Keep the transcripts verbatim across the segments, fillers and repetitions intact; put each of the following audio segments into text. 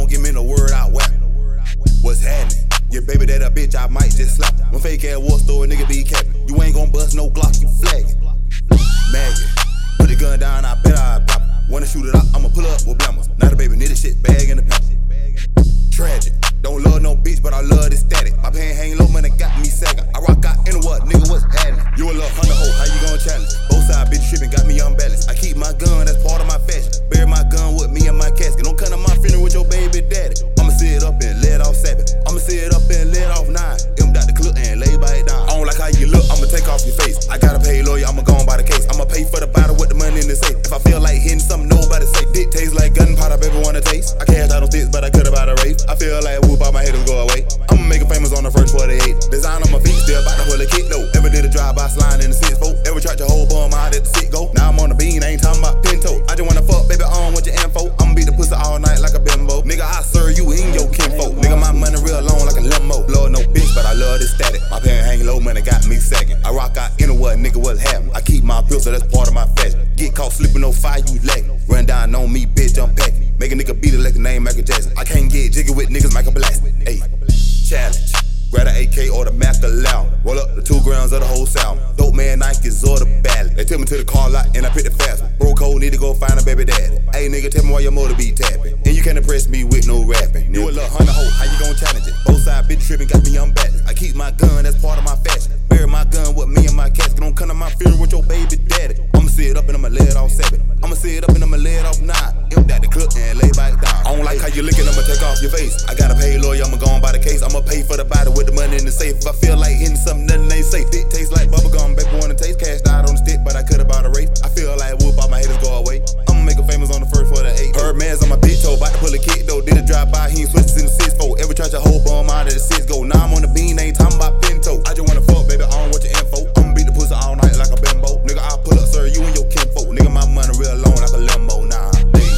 give me the word out whack. What's happening? Yeah, baby, that a bitch, I might just slap. When fake ass war store, nigga be capping. You ain't gon' bust no Glock, you flagging. Maggot, put the gun down, I bet I pop it. Wanna shoot it out, I'ma pull up with blammers. Now the baby need a shit bag in the pack. Tragic, don't love no bitch, but I love this static. My pan hang low, man, it got me sagging. I rock out in what, nigga, what's happening? You a little hunter hoe, how you gon' challenge? Both sides bitch tripping, got me unbalanced. I keep my gun, that's part of my fashion. Bury my gun with me and my casket. Don't come to my funeral with your baby daddy. I'ma sit up and let off seven. I'ma sit up and let off nine. M dot the clip and lay by it down. I don't like how you look, I'ma take off your face. I gotta pay lawyer, I'ma go on by the case. I'ma pay for the bottle with the money in the safe. If I feel like hitting something, nobody say. Dick tastes like gunpowder, baby wanna taste. I cashed out on sticks, but I could've bought a race. I feel like whoop, all my haters go away. I'ma make it famous on the first forty-eight. Design on my feet, still about to pull a kick though. Ever did a drive-by slide in the six four. Ever tried to hold bum out at the sit go. Now I'm on the bean, I ain't talking about pinto. I just wanna fuck, baby, on with your info. I'ma beat the pussy all night like a bimbo. Nigga, I serve you in your kinfolk. Nigga, my money real long like a limo. Lord no bitch, but I love this static. My pan hang low, man, it got me sagging. I rock out in what, nigga, what's happening? I keep my pills, so that's part of my fashion. Get caught slipping no fire, you lagging. Run down on me, bitch, I'm packing. Make a nigga beat it like the name Michael Jackson. I can't get jiggy with niggas, Michael Blasting. Ayy, challenge. Grab a A K or the Mac allowed. Roll up the two grams of the whole sound. Dope man Nikes or the ballot. They took me to the car lot and I picked the fast one. Bro code, need to go find a baby daddy. Hey nigga, tell me why your motor be tapping. And you can't impress me with no rapping. You a little hunter hoe, how you gon' challenge it? Both sides bitch tripping, got me unbalanced. I keep my gun, that's part of my fashion. Bury my gun with me and my casket. Don't come to my funeral with your baby daddy. I'ma sit up and I'ma lay it off seven. I'ma sit up and I'ma lay it off nine. M dot the clip and lay back down. I don't like how you looking, I'ma take off your face. I gotta pay lawyer, I'ma go on by the case. I'ma pay for the body with the money in the safe. If I feel like hitting something, nothing they say. Dick tastes like bubblegum, baby wanna taste. Cashed out on the stick, but I could've bought a race. I feel like whoop, all my haters go away. I'ma make them famous on the first forty-eight. Bird man's on my big toe, bout to pull a kick though. Did a drive by, he ain't switches in the six four. Every try to hold bum out of the six go. Now I'm on the bean, ain't talking about pinto. I just wanna fuck, baby, I don't want your info. I'ma beat the pussy all night like a bimbo. Nigga, I'll pull up, sir, you and your kinfolk. Nigga, my money real long like a limo. Nah, hey.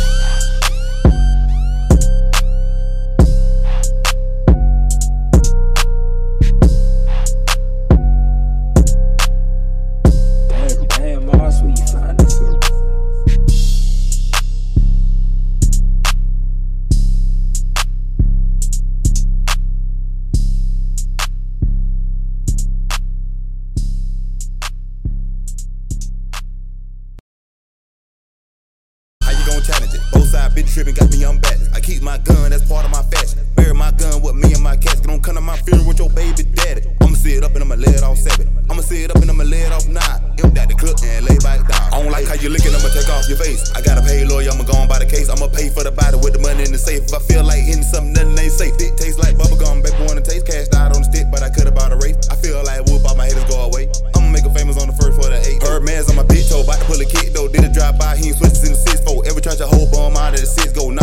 Challenge it. Both sides bitch tripping, got me unbalanced. I keep my gun, that's part of my fashion. Bury my gun with me and my casket. Don't come to my funeral with your baby daddy. I'ma sit up and I'ma lay it off seven. I'ma sit up and I'ma lay it off nine. M dot the clip and lay back down. I don't like how you looking, I'ma take off your face. I gotta pay lawyer, I'ma go on by the case. I'ma pay for the body with the money in the safe. If I feel like hitting something, nothing they say. Dick tastes like bubblegum, baby wanna taste. Cashed out on the stick, but I could've bought a race. I feel like whoop, all my haters go away. I'ma make them famous on the first forty-eight. Bird man's on my big toe, bout to pull a kick though. Did a drive by, he ain't switches in the six four. Every try to hold bum out of the six go.